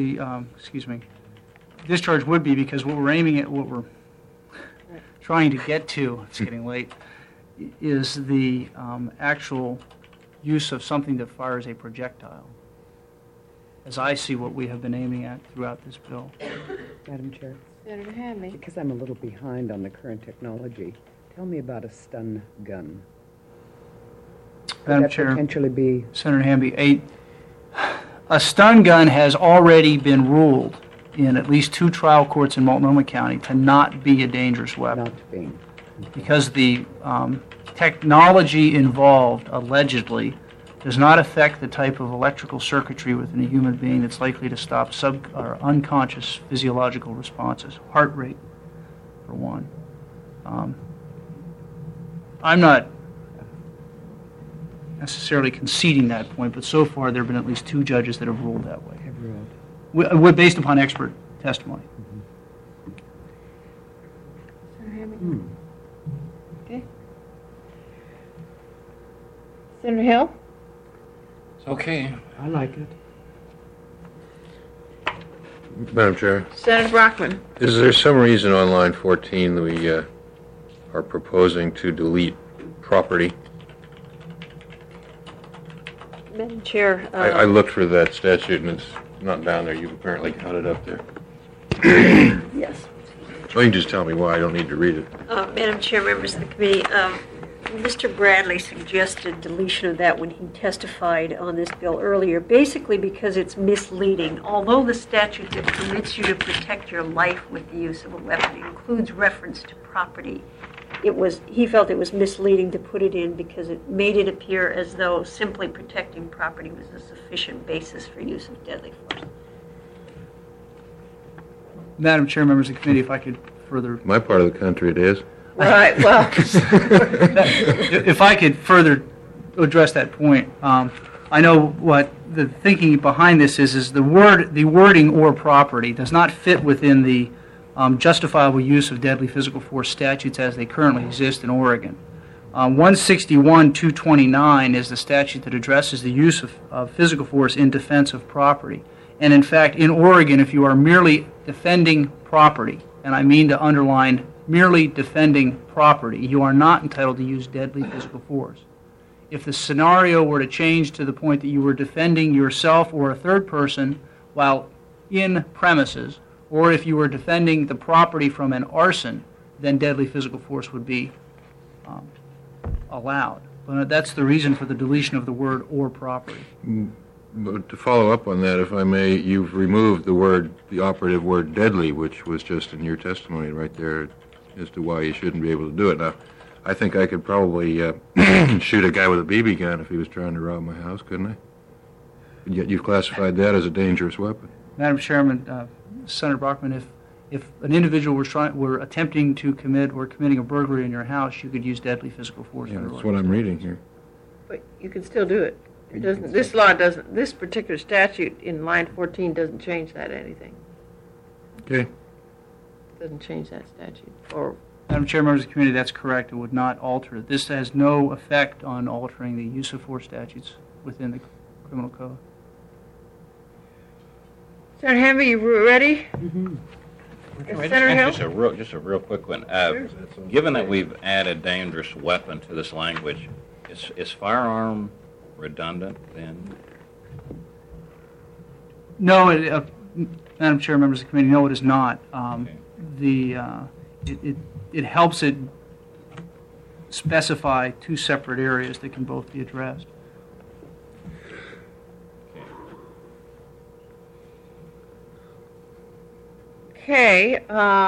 discharge would be, because what we're aiming at, what we're trying to get to, it's getting late, is the actual use of something that fires a projectile, as I see what we have been aiming at throughout this bill. Madam Chair, Senator Hamby. because I'm a little behind on the current technology, tell me about a stun gun. Could Madam that Chair, potentially be Senator Hamby, a stun gun has already been ruled in at least 2 trial courts in Multnomah County to not be a dangerous weapon, not being? because the technology involved, allegedly, does not affect the type of electrical circuitry within a human being that's likely to stop or unconscious physiological responses, heart rate, for one. I'm not necessarily conceding that point, but so far there have been at least 2 judges that have ruled that way, based upon expert testimony. Senator Hamby. Okay. Senator Hill? Okay. I like it. Madam Chair, Senator Brockman. is there some reason on line 14 that we are proposing to delete property? Madam Chair. I looked for that statute, and it's not down there. You've apparently got it up there. Yes. Well, you can just tell me why. I don't need to read it. Madam Chair, members of the committee, Mr. Bradley suggested deletion of that when he testified on this bill earlier, basically because it's misleading. Although the statute that permits you to protect your life with the use of a weapon includes reference to property, he felt it was misleading to put it in because it made it appear as though simply protecting property was a sufficient basis for use of deadly force. Madam Chair, members of the committee, if I could further... My part of the country it is. Right, well. If I could further address that point, I know what the thinking behind this is the wording "or property" does not fit within the justifiable use of deadly physical force statutes as they currently exist in Oregon. 161-229 is the statute that addresses the use of physical force in defense of property. And in fact, in Oregon, if you are merely defending property, and I mean to underline merely defending property, you are not entitled to use deadly physical force. If the scenario were to change to the point that you were defending yourself or a third person while in premises, or if you were defending the property from an arson, then deadly physical force would be allowed. But that's the reason for the deletion of the word "or property." But to follow up on that, if I may, you've removed the operative word deadly, which was just in your testimony right there as to why you shouldn't be able to do it. Now, I think I could probably shoot a guy with a BB gun if he was trying to rob my house, couldn't I? And yet you've classified that as a dangerous weapon. Madam Chairman, Senator Brockman, if an individual were attempting to commit or committing a burglary in your house, you could use deadly physical force. Yeah, that's what I'm reading here. But you can still do it. It doesn't. This law doesn't. This particular statute in line 14 doesn't change that anything. Okay. Doesn't change that statute, or, Madam Chair, members of the committee, that's correct. It would not alter. This has no effect on altering the use of force statutes within the criminal code. Senator Hamby, you ready? Senator Hill? Just a real quick one. Given that we've added dangerous weapon to this language, is firearm redundant then? No, Madam Chair, members of the committee, no, it is not. It helps it specify two separate areas that can both be addressed. Okay,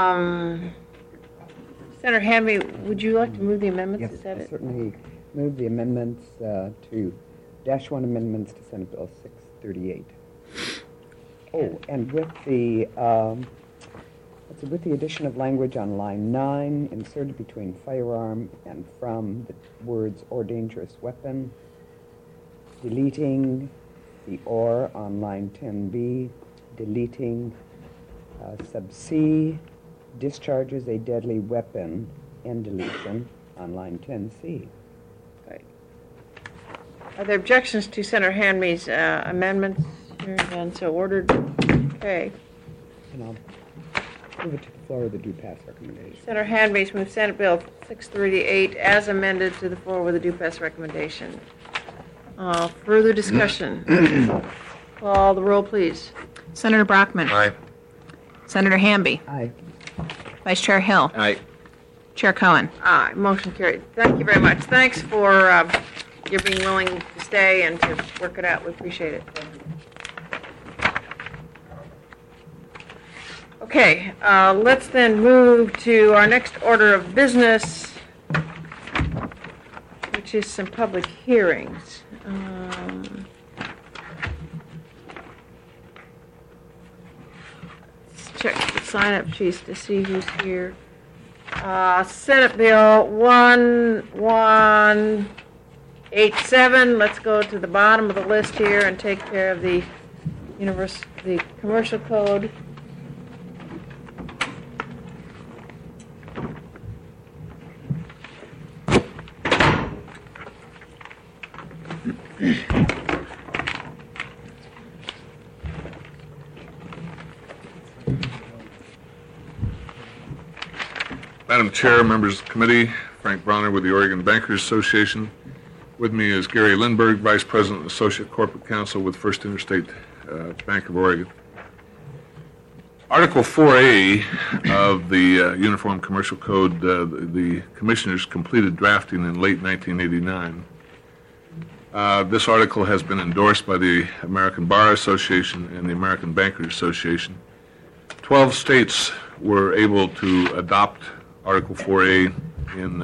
Senator Hamby, would you like to move the amendments? Yes, Is that I it? certainly move the amendments to Dash 1 amendments to Senate Bill 638. Oh, and with the addition of language on line 9, inserted between firearm and from the words or dangerous weapon, deleting the or on line 10B, deleting sub C, discharges a deadly weapon, and deletion on line 10C. Okay. Are there objections to Senator Hamby's amendments? Hearing none, so ordered. Okay. And I'll move it to the floor with a due pass recommendation. Senator Hamby's moved Senate Bill 638 as amended to the floor with a due pass recommendation. Further discussion? Call the roll, please. Senator Brockman. Aye. Senator Hamby. Aye. Vice Chair Hill. Aye. Chair Cohen. Aye, motion carried. Thank you very much. Thanks for your being willing to stay and to work it out. We appreciate it. Okay, let's then move to our next order of business, which is some public hearings. Let's check the sign-up sheets to see who's here. Senate Bill 1187. Let's go to the bottom of the list here and take care of the commercial code. Madam Chair, members of the committee, Frank Bronner with the Oregon Bankers Association. With me is Gary Lindberg, Vice President and Associate Corporate Counsel with First Interstate Bank of Oregon. Article 4A of the Uniform Commercial Code, the commissioners completed drafting in late 1989. This article has been endorsed by the American Bar Association and the American Bankers Association. 12 states were able to adopt Article 4A in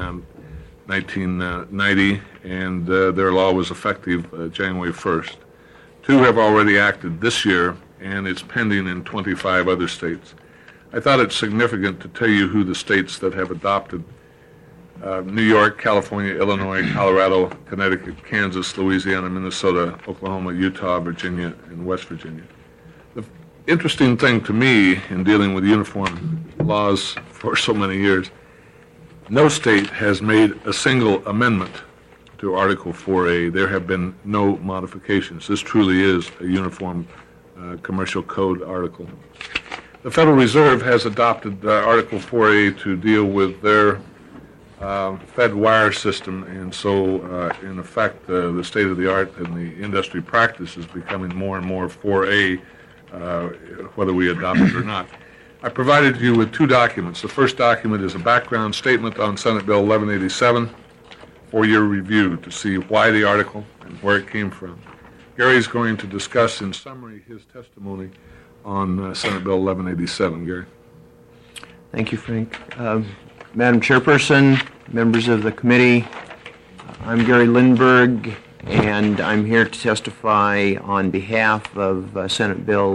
1990, and their law was effective January 1st. 2 have already acted this year, and it's pending in 25 other states. I thought it's significant to tell you who the states that have adopted: New York, California, Illinois, Colorado, Connecticut, Kansas, Louisiana, Minnesota, Oklahoma, Utah, Virginia, and West Virginia. The interesting thing to me in dealing with uniform laws for so many years, no state has made a single amendment to Article 4A. There have been no modifications. This truly is a uniform commercial code article. The Federal Reserve has adopted Article 4A to deal with their Fed wire system, and so in effect the state of the art and the industry practice is becoming more and more 4A, whether we adopt it or not. I provided you with 2 documents. The first document is a background statement on Senate Bill 1187 for your review to see why the article and where it came from. Gary is going to discuss in summary his testimony on Senate Bill 1187. Gary. Thank you, Frank. Madam Chairperson, members of the committee, I'm Gary Lindberg, and I'm here to testify on behalf of Senate Bill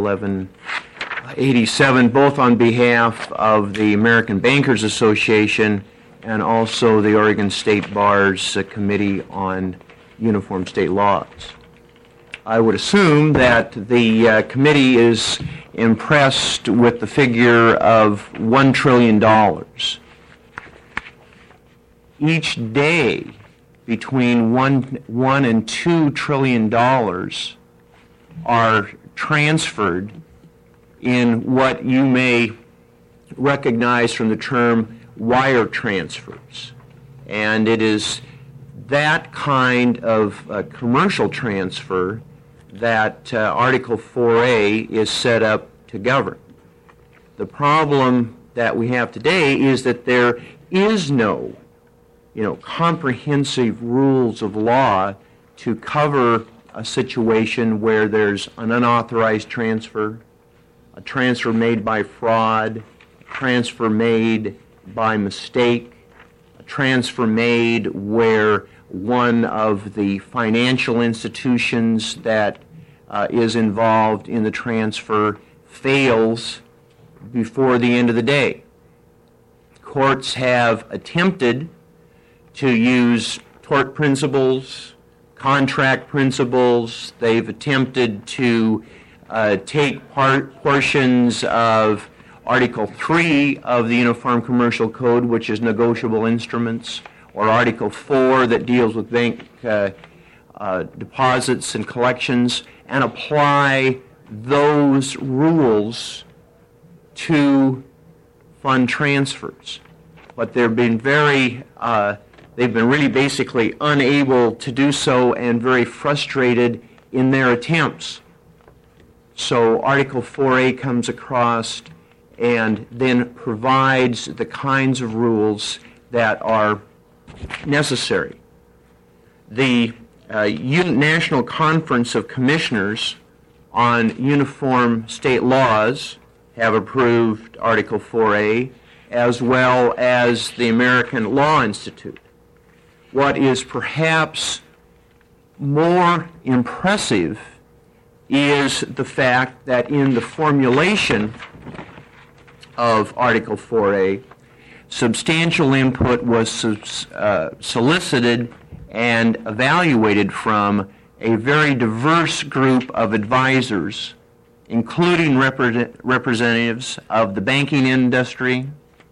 1187, both on behalf of the American Bankers Association and also the Oregon State Bar's Committee on Uniform State Laws. I would assume that the committee is impressed with the figure of $1 trillion. Each day, between $1 and $2 trillion are transferred in what you may recognize from the term wire transfers. And it is that kind of commercial transfer that Article 4A is set up to govern. The problem that we have today is that there is no, comprehensive rules of law to cover a situation where there's an unauthorized transfer, a transfer made by fraud, a transfer made by mistake, a transfer made where one of the financial institutions that is involved in the transfer fails before the end of the day. Courts have attempted to use tort principles, contract principles. They've attempted to take portions of Article 3 of the Uniform Commercial Code, which is negotiable instruments, or Article 4 that deals with bank deposits and collections, and apply those rules to fund transfers. But they've been really basically unable to do so and very frustrated in their attempts. So Article 4A comes across and then provides the kinds of rules that are necessary. The National Conference of Commissioners on Uniform State Laws have approved Article 4A, as well as the American Law Institute. What is perhaps more impressive is the fact that in the formulation of Article 4A, substantial input was solicited and evaluated from a very diverse group of advisors, including representatives of the banking industry,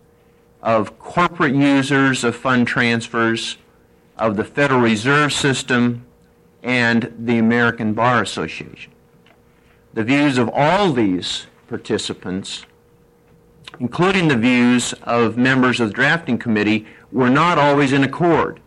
of corporate users of fund transfers, of the Federal Reserve System, and the American Bar Association. The views of all these participants, including the views of members of the drafting committee, were not always in accord.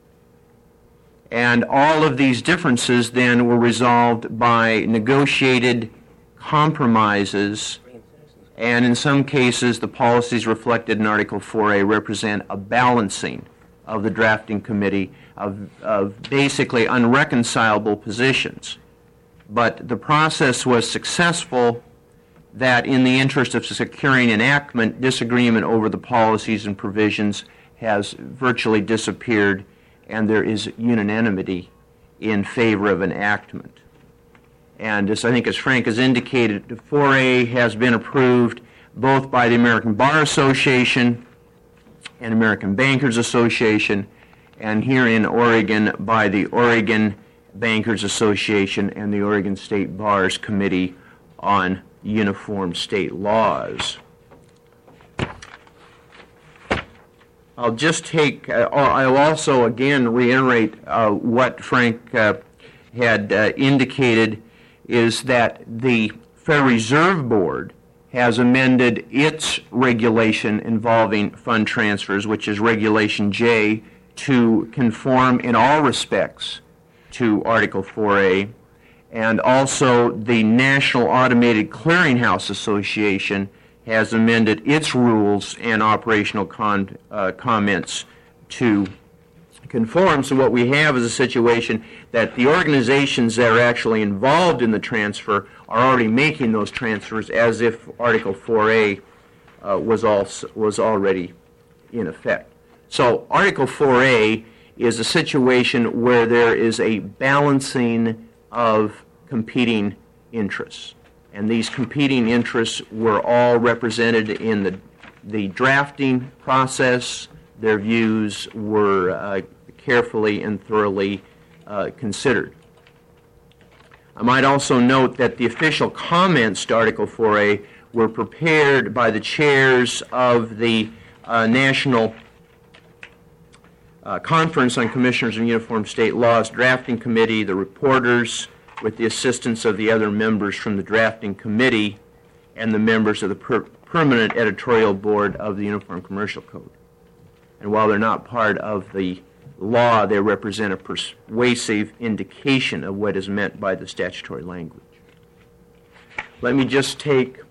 And all of these differences then were resolved by negotiated compromises, and in some cases the policies reflected in Article 4A represent a balancing of the drafting committee of basically unreconcilable positions. But the process was successful, that in the interest of securing enactment, disagreement over the policies and provisions has virtually disappeared, and there is unanimity in favor of enactment. And as Frank has indicated, 4A has been approved both by the American Bar Association and American Bankers Association, and here in Oregon by the Oregon Bankers Association and the Oregon State Bars Committee on Uniform State Laws. I'll just take, I'll also again reiterate what Frank had indicated, is that the Federal Reserve Board has amended its regulation involving fund transfers, which is Regulation J, to conform in all respects to Article 4A. And also the National Automated Clearinghouse Association has amended its rules and operational comments to conform. So what we have is a situation that the organizations that are actually involved in the transfer are already making those transfers as if Article 4A was already in effect. So Article 4A is a situation where there is a balancing of competing interests. And these competing interests were all represented in the drafting process. Their views were carefully and thoroughly considered. I might also note that the official comments to Article 4A were prepared by the chairs of the National Conference on Commissioners of Uniform State Laws Drafting Committee, the reporters, with the assistance of the other members from the Drafting Committee, and the members of the Permanent Editorial Board of the Uniform Commercial Code. And while they're not part of the law, they represent a persuasive indication of what is meant by the statutory language. Let me just take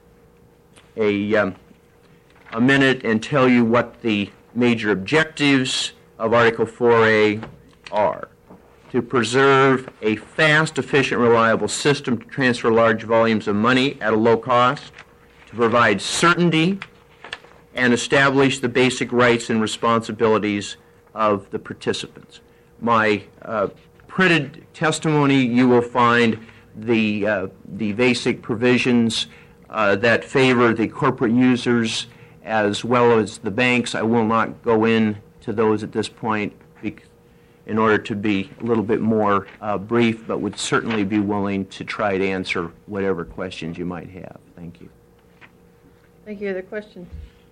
a minute and tell you what the major objectives of Article 4A are. To preserve a fast, efficient, reliable system to transfer large volumes of money at a low cost, to provide certainty, and establish the basic rights and responsibilities of the participants. My printed testimony, you will find the basic provisions that favor the corporate users as well as the banks. I will not go into those at this point in order to be a little bit more brief, but would certainly be willing to try to answer whatever questions you might have. Thank you. Thank you. Other questions?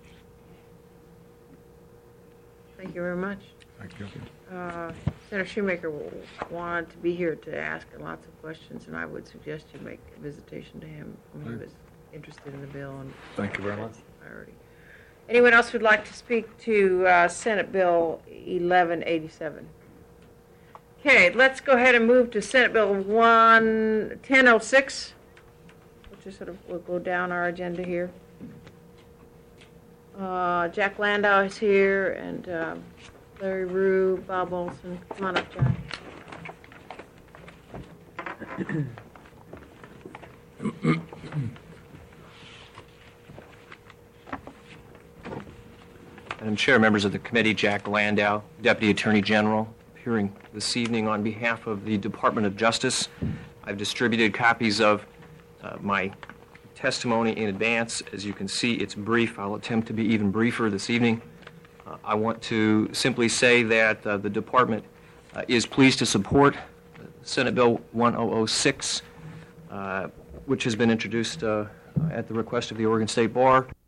Thank you very much. Thank you. Senator Shoemaker wanted to be here to ask lots of questions, and I would suggest you make a visitation to him when he was interested in the bill. And Thank you very much. priority. Anyone else who'd like to speak to Senate Bill 1187? Okay, let's go ahead and move to Senate Bill 1006, which is we'll go down our agenda here. Jack Landau is here, and Larry Rue, Bob Olson. Come on up, Jack. Madam Chair, members of the committee, Jack Landau, Deputy Attorney General, appearing this evening on behalf of the Department of Justice. I've distributed copies of my testimony in advance. As you can see, it's brief. I'll attempt to be even briefer this evening. I want to simply say that the Department is pleased to support Senate Bill 1006, which has been introduced at the request of the Oregon State Bar.